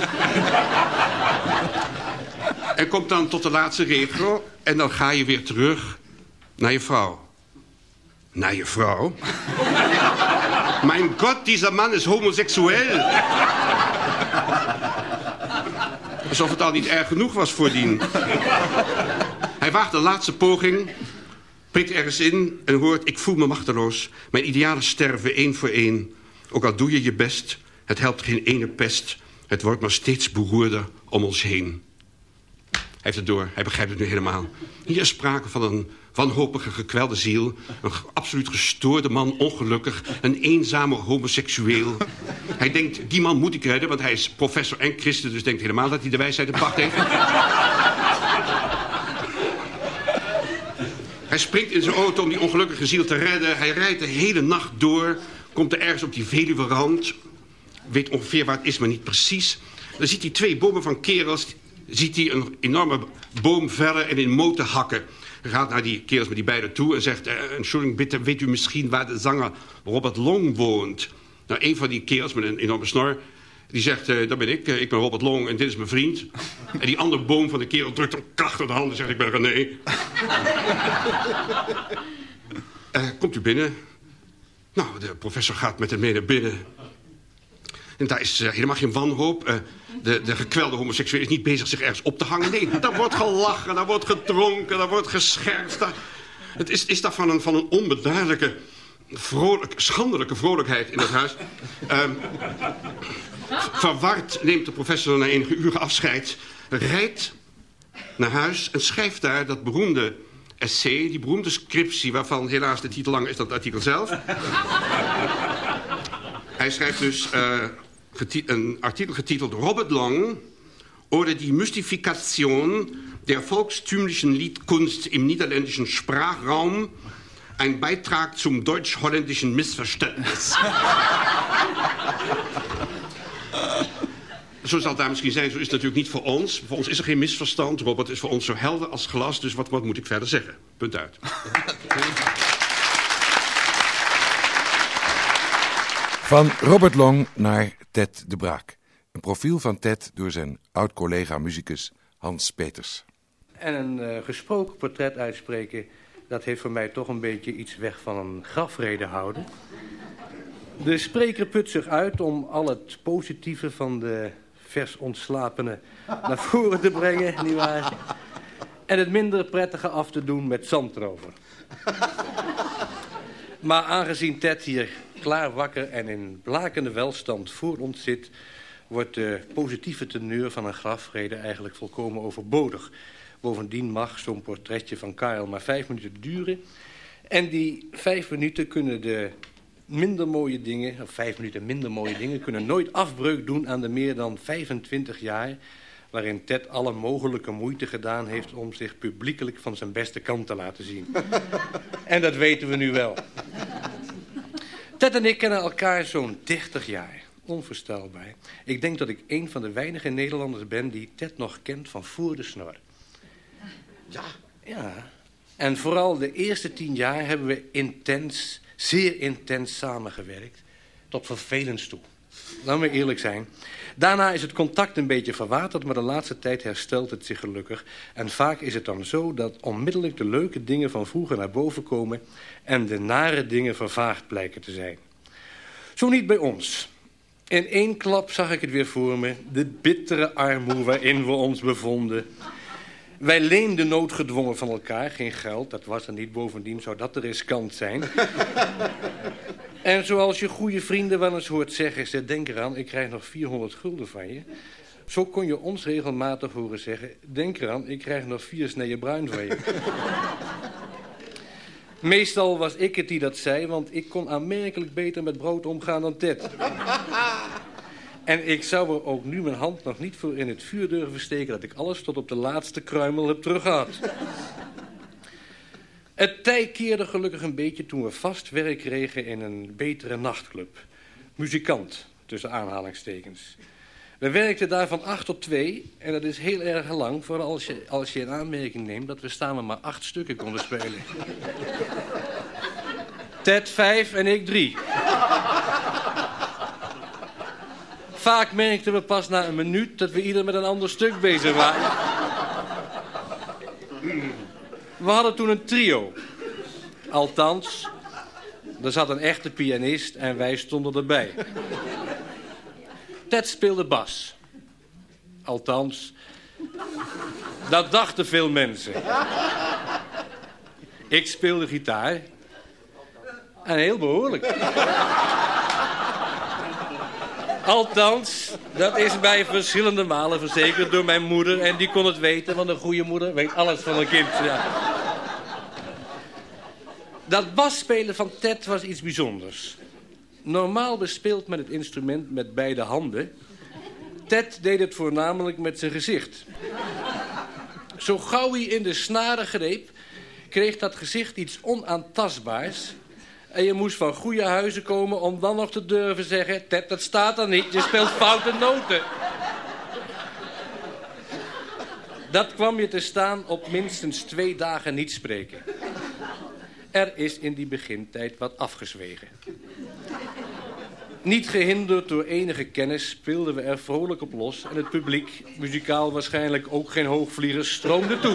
En komt dan tot de laatste regel. En dan ga je weer terug naar je vrouw. Naar je vrouw? Mijn god, deze man is homoseksueel. Alsof het al niet erg genoeg was voordien. Hij waagt de laatste poging... prikt ergens in en hoort, ik voel me machteloos. Mijn idealen sterven één voor één. Ook al doe je je best, het helpt geen ene pest. Het wordt maar steeds beroerder om ons heen. Hij heeft het door, hij begrijpt het nu helemaal. Hier is sprake van een wanhopige, gekwelde ziel. Een absoluut gestoorde man, ongelukkig. Een eenzame homoseksueel. Hij denkt, die man moet ik redden, want hij is professor en christen... dus denkt helemaal dat hij de wijsheid in pacht heeft. Hij springt in zijn auto om die ongelukkige ziel te redden. Hij rijdt de hele nacht door. Komt er ergens op die Veluwerand. Weet ongeveer waar het is, maar niet precies. Dan ziet hij 2 bomen van kerels. Ziet hij een enorme boom vellen en in moten hakken. Hij gaat naar die kerels met die beiden toe en zegt... Entschuldigung, bitte, weet u misschien waar de zanger Robert Long woont? Nou, een van die kerels met een enorme snor... die zegt, dat ben ik ben Robert Long en dit is mijn vriend. En die andere boom van de kerel drukt hem krachtig de handen en zegt... ik ben René. Komt u binnen? Nou, de professor gaat met hem mee naar binnen. En daar is helemaal geen wanhoop. De gekwelde homoseksueel is niet bezig zich ergens op te hangen. Nee, daar wordt gelachen, daar wordt gedronken, daar wordt geschertst. Het is daar van een onbeduidelijke, schandelijke vrolijkheid in het huis. Verward neemt de professor na enige uren afscheid... rijdt naar huis en schrijft daar dat beroemde essay... die beroemde scriptie waarvan helaas de titel langer is dan het artikel zelf. Hij schrijft dus een artikel getiteld... Robert Long oder die Mystifikation der volkstümlichen Liedkunst im niederländischen Sprachraum... ein Beitrag zum deutsch-holländischen Missverständnis. Zo zal het daar misschien zijn, zo is het natuurlijk niet voor ons. Voor ons is er geen misverstand. Robert is voor ons zo helder als glas, dus wat moet ik verder zeggen? Punt uit. Van Robert Long naar Ted de Braak. Een profiel van Ted door zijn oud-collega-musicus Hans Peters. En een gesproken portret uitspreken... dat heeft voor mij toch een beetje iets weg van een grafrede houden. De spreker put zich uit om al het positieve van de vers ontslapene naar voren te brengen, nietwaar? En het minder prettige af te doen met zand erover. Maar aangezien Ted hier klaar wakker en in blakende welstand voor ons zit... wordt de positieve teneur van een grafrede eigenlijk volkomen overbodig. Bovendien mag zo'n portretje van Karel maar 5 minuten duren. En die 5 minuten kunnen de minder mooie dingen... of 5 minuten minder mooie dingen... kunnen nooit afbreuk doen aan de meer dan 25 jaar... waarin Ted alle mogelijke moeite gedaan heeft... om zich publiekelijk van zijn beste kant te laten zien. En dat weten we nu wel. Ted en ik kennen elkaar zo'n 30 jaar. Onvoorstelbaar. Ik denk dat ik een van de weinige Nederlanders ben... die Ted nog kent van voor de snor. Ja. En vooral de eerste 10 jaar hebben we intens, zeer intens samengewerkt. Tot vervelens toe. Laten we eerlijk zijn. Daarna is het contact een beetje verwaterd, maar de laatste tijd herstelt het zich gelukkig. En vaak is het dan zo dat onmiddellijk de leuke dingen van vroeger naar boven komen... en de nare dingen vervaagd blijken te zijn. Zo niet bij ons. In 1 klap zag ik het weer voor me. De bittere armoede waarin we ons bevonden... Wij leenden noodgedwongen van elkaar, geen geld, dat was er niet. Bovendien zou dat te riskant zijn. En zoals je goede vrienden wel eens hoort zeggen... ze denk eraan, ik krijg nog 400 gulden van je. Zo kon je ons regelmatig horen zeggen... denk eraan, ik krijg nog 4 sneeën bruin van je. Meestal was ik het die dat zei... want ik kon aanmerkelijk beter met brood omgaan dan Ted. En ik zou er ook nu mijn hand nog niet voor in het vuur durven steken... dat ik alles tot op de laatste kruimel heb teruggehad. Het tij keerde gelukkig een beetje toen we vast werk kregen in een betere nachtclub. Muzikant, tussen aanhalingstekens. We werkten daar van 8 tot 2 en dat is heel erg lang... vooral als je in aanmerking neemt dat we samen maar 8 stukken konden spelen. Ted 5 en ik 3. Vaak merkten we pas na een minuut dat we ieder met een ander stuk bezig waren. We hadden toen een trio. Althans, er zat een echte pianist en wij stonden erbij. Ted speelde bas. Althans, dat dachten veel mensen. Ik speelde gitaar. En heel behoorlijk. Althans, dat is mij verschillende malen verzekerd door mijn moeder. En die kon het weten, want een goede moeder weet alles van een kind. Ja. Dat basspelen van Ted was iets bijzonders. Normaal bespeeld met het instrument met beide handen. Ted deed het voornamelijk met zijn gezicht. Zo gauw hij in de snaren greep, kreeg dat gezicht iets onaantastbaars. En je moest van goede huizen komen om dan nog te durven zeggen... Ted, dat staat er niet, je speelt foute noten. Dat kwam je te staan op minstens 2 dagen niet spreken. Er is in die begintijd wat afgezwegen. Niet gehinderd door enige kennis speelden we er vrolijk op los... en het publiek, muzikaal waarschijnlijk ook geen hoogvliegers, stroomde toe.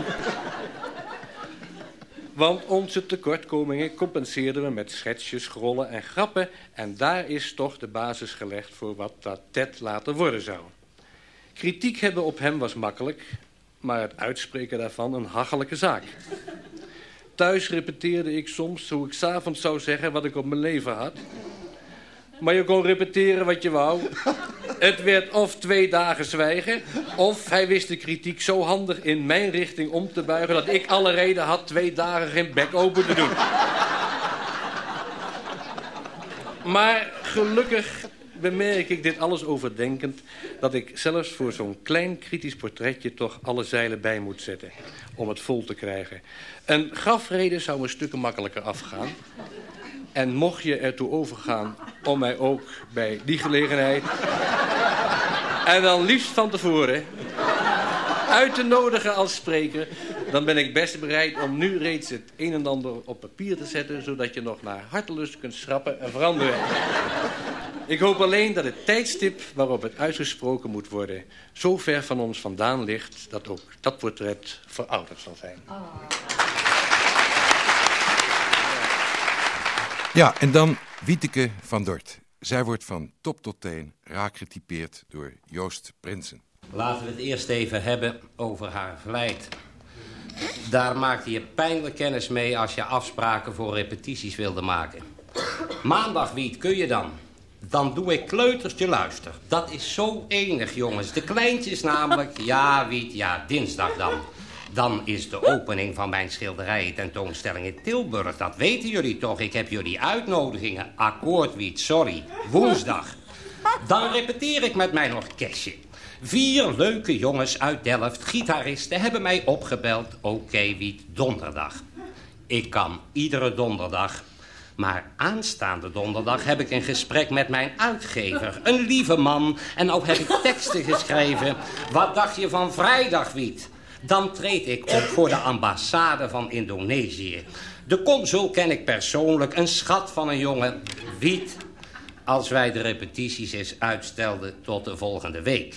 Want onze tekortkomingen compenseerden we met schetsjes, grollen en grappen... en daar is toch de basis gelegd voor wat dat Ted later worden zou. Kritiek hebben op hem was makkelijk... maar het uitspreken daarvan een hachelijke zaak. Thuis repeteerde ik soms hoe ik 's avonds zou zeggen wat ik op mijn leven had... Maar je kon repeteren wat je wou. Het werd of 2 dagen zwijgen... of hij wist de kritiek zo handig in mijn richting om te buigen... dat ik alle reden had 2 dagen geen bek open te doen. Maar gelukkig bemerk ik dit alles overdenkend... dat ik zelfs voor zo'n klein kritisch portretje... toch alle zeilen bij moet zetten om het vol te krijgen. Een grafrede zou een stuk makkelijker afgaan... En mocht je ertoe overgaan om mij ook bij die gelegenheid... en dan liefst van tevoren... uit te nodigen als spreker... dan ben ik best bereid om nu reeds het een en ander op papier te zetten... zodat je nog naar hartelust kunt schrappen en veranderen. Ik hoop alleen dat het tijdstip waarop het uitgesproken moet worden... zo ver van ons vandaan ligt dat ook dat portret verouderd zal zijn. Ja, en dan Wieteke van Dort. Zij wordt van top tot teen raak getypeerd door Joost Prinsen. Laten we het eerst even hebben over haar vlijt. Daar maakte je pijnlijk kennis mee als je afspraken voor repetities wilde maken. Maandag, Wiet, kun je dan? Dan doe ik kleutertje luister. Dat is zo enig, jongens. De kleintjes namelijk. Ja, Wiet, ja, dinsdag dan. Dan is de opening van mijn schilderijen-tentoonstelling in Tilburg. Dat weten jullie toch? Ik heb jullie uitnodigingen. Akkoord, Wiet, sorry. Woensdag. Dan repeteer ik met mijn orkestje. 4 leuke jongens uit Delft, gitaristen, hebben mij opgebeld. Oké, Wiet, donderdag. Ik kan iedere donderdag. Maar aanstaande donderdag heb ik een gesprek met mijn uitgever. Een lieve man. En nou heb ik teksten geschreven. Wat dacht je van vrijdag, Wiet? Dan treed ik op voor de ambassade van Indonesië. De consul ken ik persoonlijk, een schat van een jongen. Wiet, als wij de repetities eens uitstelden tot de volgende week.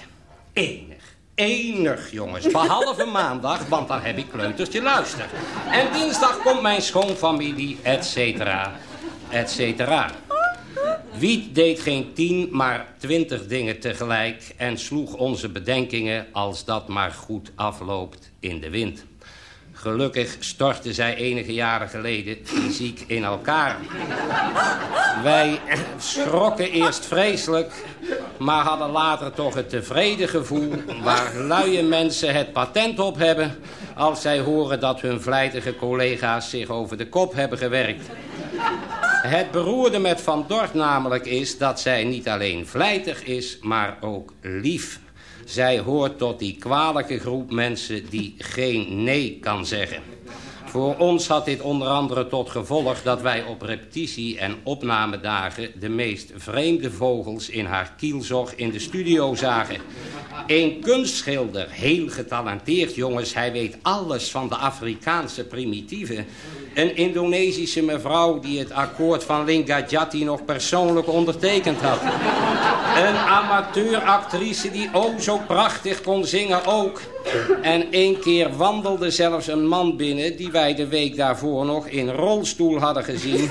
Enig, jongens. Behalve maandag, want dan heb ik kleutertje luister. En dinsdag komt mijn schoonfamilie, et cetera, et cetera. Wiet deed geen 10, maar 20 dingen tegelijk... en sloeg onze bedenkingen, als dat maar goed afloopt, in de wind. Gelukkig stortte zij enige jaren geleden fysiek in elkaar. Wij schrokken eerst vreselijk... maar hadden later toch het tevreden gevoel... waar luie mensen het patent op hebben... als zij horen dat hun vlijtige collega's zich over de kop hebben gewerkt. Het beroerde met Van Dort namelijk is dat zij niet alleen vlijtig is, maar ook lief. Zij hoort tot die kwalijke groep mensen die geen nee kan zeggen. Voor ons had dit onder andere tot gevolg dat wij op repetitie- en opnamedagen de meest vreemde vogels in haar kielzog in de studio zagen. Een kunstschilder, heel getalenteerd jongens, hij weet alles van de Afrikaanse primitieven. Een Indonesische mevrouw die het akkoord van Linggadjati nog persoonlijk ondertekend had. Een amateuractrice die zo prachtig kon zingen ook. En 1 keer wandelde zelfs een man binnen die wij de week daarvoor nog in rolstoel hadden gezien.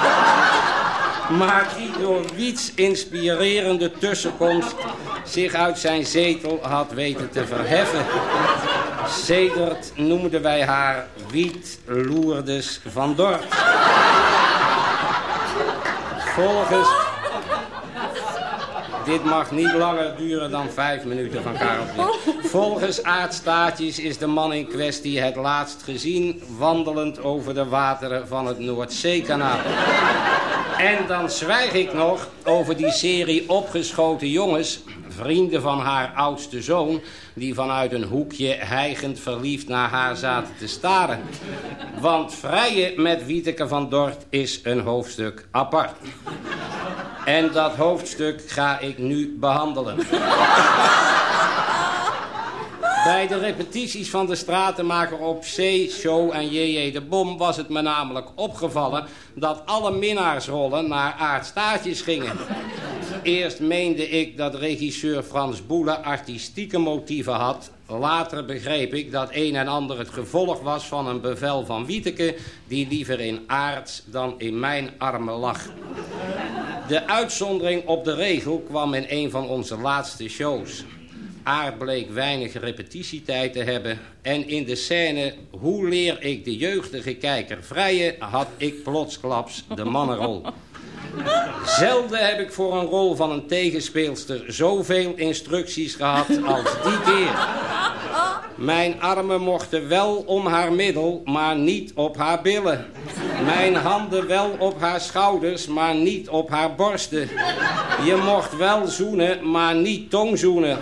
Maar die door Wiets inspirerende tussenkomst zich uit zijn zetel had weten te verheffen. Sedert noemden wij haar Wiet Lourdes van Dort. Dit mag niet langer duren dan 5 minuten van Karel. Volgens aardstaatjes is de man in kwestie het laatst gezien... wandelend over de wateren van het Noordzeekanaal. En dan zwijg ik nog over die serie opgeschoten jongens... vrienden van haar oudste zoon, die vanuit een hoekje hijgend verliefd naar haar zaten te staren. Want vrijen met Wieteke van Dort is een hoofdstuk apart. En dat hoofdstuk ga ik nu behandelen. Bij de repetities van de Stratenmaker op C, Show en J.J. de Bom was het me namelijk opgevallen dat alle minnaarsrollen naar Aart Staartjes gingen. Eerst meende ik dat regisseur Frans Boele artistieke motieven had. Later begreep ik dat een en ander het gevolg was van een bevel van Wieteke, die liever in Aarts dan in mijn armen lag. De uitzondering op de regel kwam in een van onze laatste shows. Aart bleek weinig repetitietijd te hebben en in de scène Hoe leer ik de jeugdige kijker vrijen had ik plotsklaps de mannenrol. Zelden heb ik voor een rol van een tegenspeelster zoveel instructies gehad als die keer. Mijn armen mochten wel om haar middel, maar niet op haar billen. Mijn handen wel op haar schouders, maar niet op haar borsten. Je mocht wel zoenen, maar niet tongzoenen.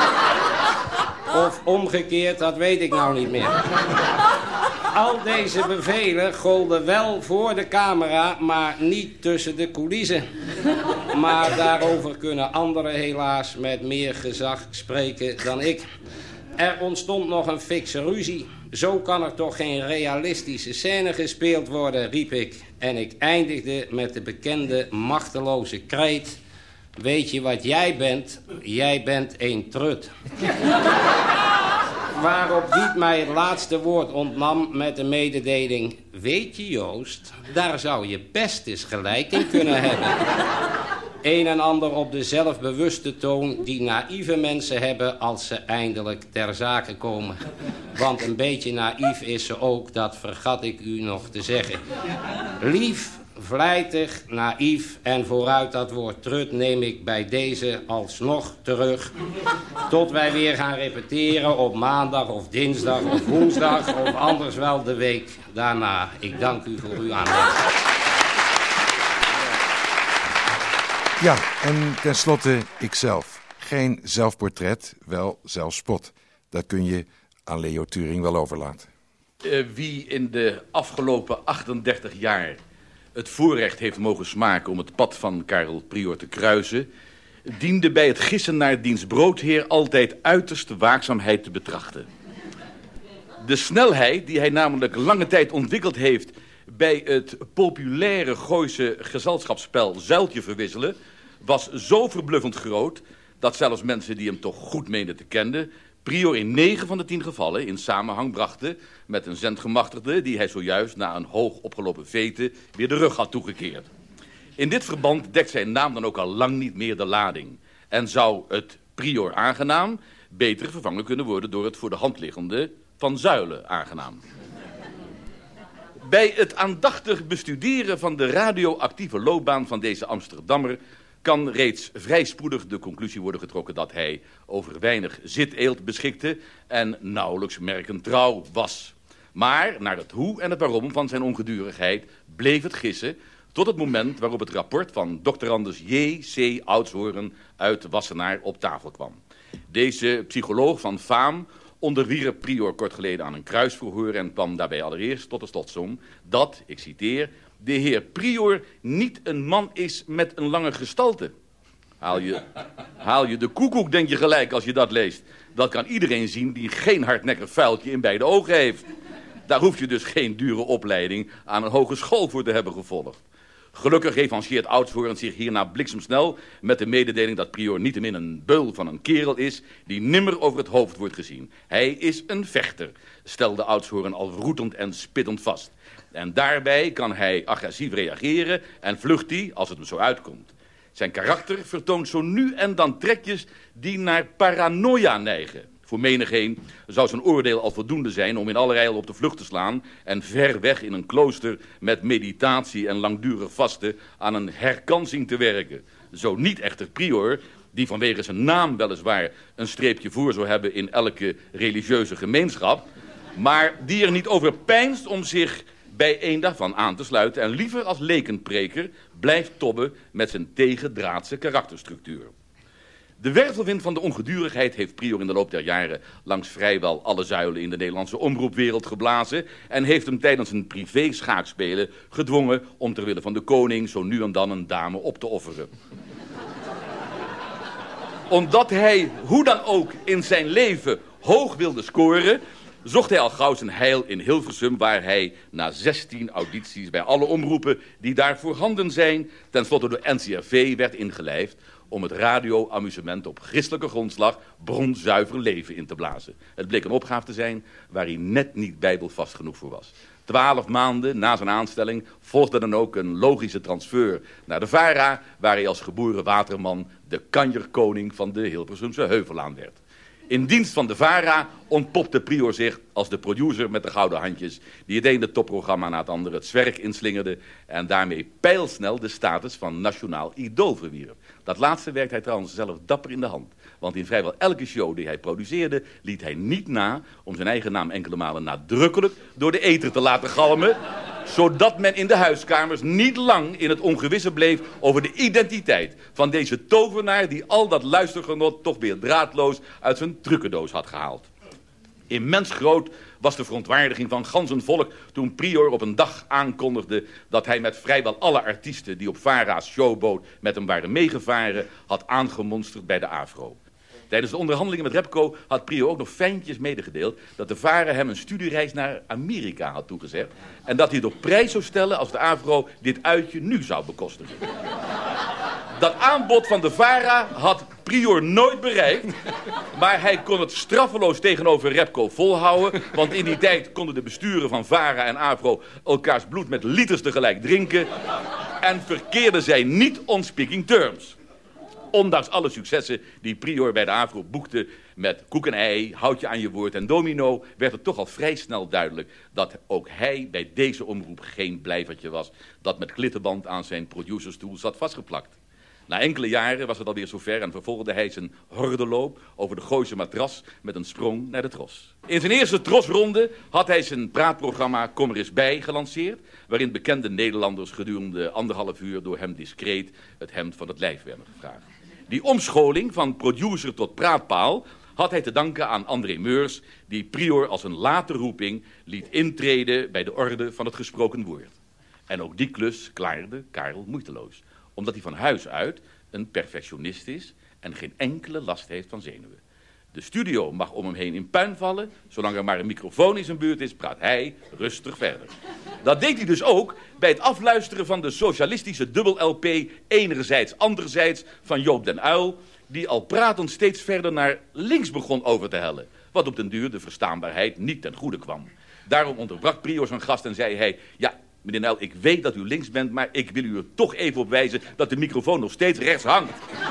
Of omgekeerd, dat weet ik nou niet meer. Al deze bevelen golden wel voor de camera, maar niet tussen de coulissen. Maar daarover kunnen anderen helaas met meer gezag spreken dan ik. Er ontstond nog een fikse ruzie. Zo kan er toch geen realistische scène gespeeld worden, riep ik. En ik eindigde met de bekende machteloze kreet. Weet je wat jij bent? Jij bent een trut. Waarop Wiet mij het laatste woord ontnam met de mededeling. Weet je, Joost, daar zou je best eens gelijk in kunnen hebben. Een en ander op de zelfbewuste toon die naïeve mensen hebben als ze eindelijk ter zake komen. Want een beetje naïef is ze ook, dat vergat ik u nog te zeggen. Lief, vlijtig, naïef en vooruit dat woord trut neem ik bij deze alsnog terug. Tot wij weer gaan repeteren op maandag of dinsdag of woensdag of anders wel de week daarna. Ik dank u voor uw aandacht. Ja, en tenslotte ikzelf. Geen zelfportret, wel zelfspot. Dat kun je aan Leo Turing wel overlaten. Wie in de afgelopen 38 jaar het voorrecht heeft mogen smaken om het pad van Karel Prior te kruisen, diende bij het gissen naar diens broodheer altijd uiterste waakzaamheid te betrachten. De snelheid die hij namelijk lange tijd ontwikkeld heeft bij het populaire Gooise gezelschapsspel Zuiltje verwisselen, was zo verbluffend groot dat zelfs mensen die hem toch goed meenden te kennen, Prior in 9 van de 10 gevallen in samenhang brachten met een zendgemachtigde die hij zojuist na een hoog opgelopen vete weer de rug had toegekeerd. In dit verband dekt zijn naam dan ook al lang niet meer de lading en zou het Prior aangenaam beter vervangen kunnen worden door het voor de hand liggende Van Zuilen aangenaam. Bij het aandachtig bestuderen van de radioactieve loopbaan van deze Amsterdammer kan reeds vrij spoedig de conclusie worden getrokken dat hij over weinig ziteelt beschikte en nauwelijks merkentrouw was. Maar naar het hoe en het waarom van zijn ongedurigheid bleef het gissen tot het moment waarop het rapport van doctorandus J.C. Oudshoorn uit Wassenaar op tafel kwam. Deze psycholoog van faam onderwierp Prior kort geleden aan een kruisverhoor en kwam daarbij allereerst tot de slotsom dat, ik citeer, de heer Prior niet een man is met een lange gestalte. Haal je de koekoek, denk je gelijk als je dat leest. Dat kan iedereen zien die geen hardnekkig vuiltje in beide ogen heeft. Daar hoef je dus geen dure opleiding aan een hogeschool voor te hebben gevolgd. Gelukkig revancheert Oudshoorn zich hierna bliksemsnel met de mededeling dat Prior niettemin een beul van een kerel is die nimmer over het hoofd wordt gezien. Hij is een vechter, stelde Oudshoorn al roetend en spittend vast. En daarbij kan hij agressief reageren en vlucht hij als het hem zo uitkomt. Zijn karakter vertoont zo nu en dan trekjes die naar paranoia neigen. Voor menigeen zou zijn oordeel al voldoende zijn om in allerijl op de vlucht te slaan en ver weg in een klooster met meditatie en langdurig vasten aan een herkansing te werken. Zo niet echter Prior, die vanwege zijn naam weliswaar een streepje voor zou hebben in elke religieuze gemeenschap, maar die er niet over peinst om zich bij één daarvan aan te sluiten en liever als lekenpreker blijft tobben met zijn tegendraadse karakterstructuur. De wervelwind van de ongedurigheid heeft Prior in de loop der jaren langs vrijwel alle zuilen in de Nederlandse omroepwereld geblazen en heeft hem tijdens een privé schaakspelen gedwongen om ter wille van de koning zo nu en dan een dame op te offeren. Omdat hij, hoe dan ook, in zijn leven hoog wilde scoren, zocht hij al gauw zijn heil in Hilversum, waar hij na 16 audities bij alle omroepen die daar voorhanden zijn, tenslotte door NCRV werd ingelijfd om het radioamusement op christelijke grondslag bronzuiver leven in te blazen. Het bleek een opgave te zijn waar hij net niet bijbelvast genoeg voor was. 12 maanden na zijn aanstelling volgde dan ook een logische transfer naar de VARA, waar hij als geboren waterman de kanjerkoning van de Hilversumse Heuvelaan werd. In dienst van de VARA ontpopte Prior zich als de producer met de gouden handjes, die het ene topprogramma na het andere het zwerk inslingerde en daarmee pijlsnel de status van nationaal idool verwierf. Dat laatste werkt hij trouwens zelf dapper in de hand, want in vrijwel elke show die hij produceerde liet hij niet na om zijn eigen naam enkele malen nadrukkelijk door de ether te laten galmen, zodat men in de huiskamers niet lang in het ongewisse bleef over de identiteit van deze tovenaar die al dat luistergenot toch weer draadloos uit zijn trucendoos had gehaald. Immens groot was de verontwaardiging van gans een volk toen Prior op een dag aankondigde dat hij met vrijwel alle artiesten die op VARA's showboot met hem waren meegevaren had aangemonsterd bij de AVRO. Tijdens de onderhandelingen met Repco had Prior ook nog fijntjes medegedeeld dat de VARA hem een studiereis naar Amerika had toegezegd en dat hij het op prijs zou stellen als de AVRO dit uitje nu zou bekostigen. Dat aanbod van de VARA had Prior nooit bereikt, maar hij kon het straffeloos tegenover Repco volhouden, want in die tijd konden de besturen van VARA en AVRO elkaars bloed met liters tegelijk drinken en verkeerden zij niet on speaking terms. Ondanks alle successen die Prior bij de AVRO boekte met koek en ei, houd je aan je woord en domino, werd het toch al vrij snel duidelijk dat ook hij bij deze omroep geen blijvertje was dat met klittenband aan zijn producerstoel zat vastgeplakt. Na enkele jaren was het alweer zover en vervolgde hij zijn hordeloop over de Gooise matras met een sprong naar de tros. In zijn eerste trosronde had hij zijn praatprogramma Kom er eens bij gelanceerd, waarin bekende Nederlanders gedurende 1,5 uur door hem discreet het hemd van het lijf werden gevraagd. Die omscholing van producer tot praatpaal had hij te danken aan André Meurs, die Prior als een late roeping liet intreden bij de orde van het gesproken woord. En ook die klus klaarde Karel moeiteloos, omdat hij van huis uit een perfectionist is en geen enkele last heeft van zenuwen. De studio mag om hem heen in puin vallen, zolang er maar een microfoon in zijn buurt is, praat hij rustig verder. Dat deed hij dus ook bij het afluisteren van de socialistische dubbel-LP enerzijds anderzijds van Joop den Uyl, die al pratend steeds verder naar links begon over te hellen, wat op den duur de verstaanbaarheid niet ten goede kwam. Daarom onderbrak Prior zijn gast en zei hij, ja, meneer Uyl, ik weet dat u links bent, maar ik wil u er toch even op wijzen dat de microfoon nog steeds rechts hangt.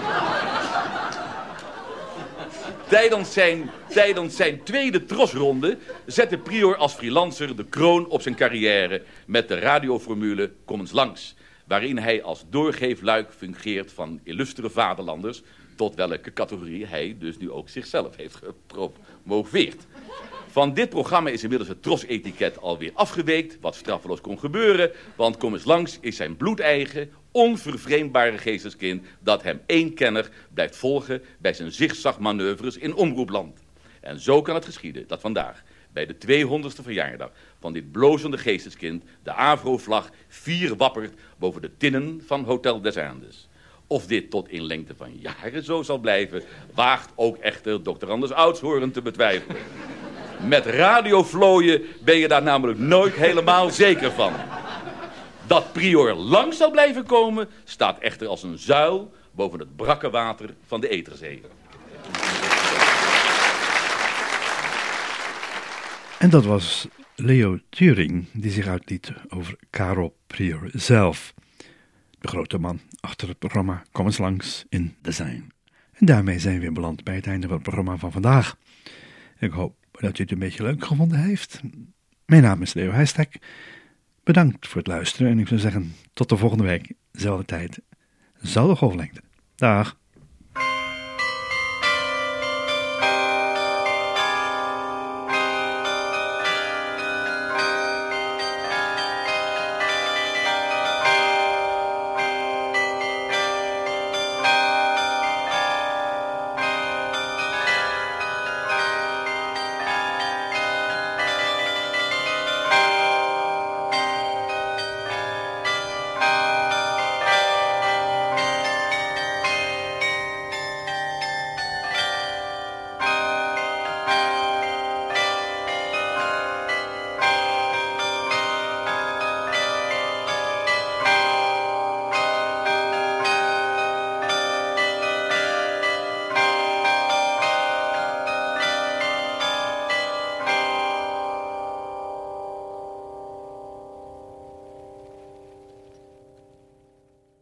Tijdens zijn tweede trosronde zette Prior als freelancer de kroon op zijn carrière met de radioformule Kom eens langs, waarin hij als doorgeefluik fungeert van illustere vaderlanders, tot welke categorie hij dus nu ook zichzelf heeft gepromoveerd. Van dit programma is inmiddels het tros-etiket alweer afgeweekt, wat straffeloos kon gebeuren, want Kom eens langs is zijn bloedeigen, onvervreemdbare geesteskind dat hem één kenner blijft volgen bij zijn zigzagmanoeuvres in omroepland. En zo kan het geschieden dat vandaag, bij de 200ste verjaardag van dit blozende geesteskind, de AVRO-vlag 4 wappert boven de tinnen van Hotel des Andes. Of dit tot in lengte van jaren zo zal blijven, waagt ook echter Dr. Anders Oudshoorn te betwijfelen. Met radioflooien ben je daar namelijk nooit helemaal zeker van. Dat Prior lang zal blijven komen, staat echter als een zuil boven het brakke water van de Eterzee. En dat was Leo Turing, die zich uitliet over Karel Prior zelf. De grote man achter het programma Kom eens langs in Design. En daarmee zijn we weer beland bij het einde van het programma van vandaag. Ik hoop dat u het een beetje leuk gevonden heeft. Mijn naam is Leo Heijstek. Bedankt voor het luisteren en ik zou zeggen tot de volgende week, zelfde tijd, zelfde golflengte. Dag.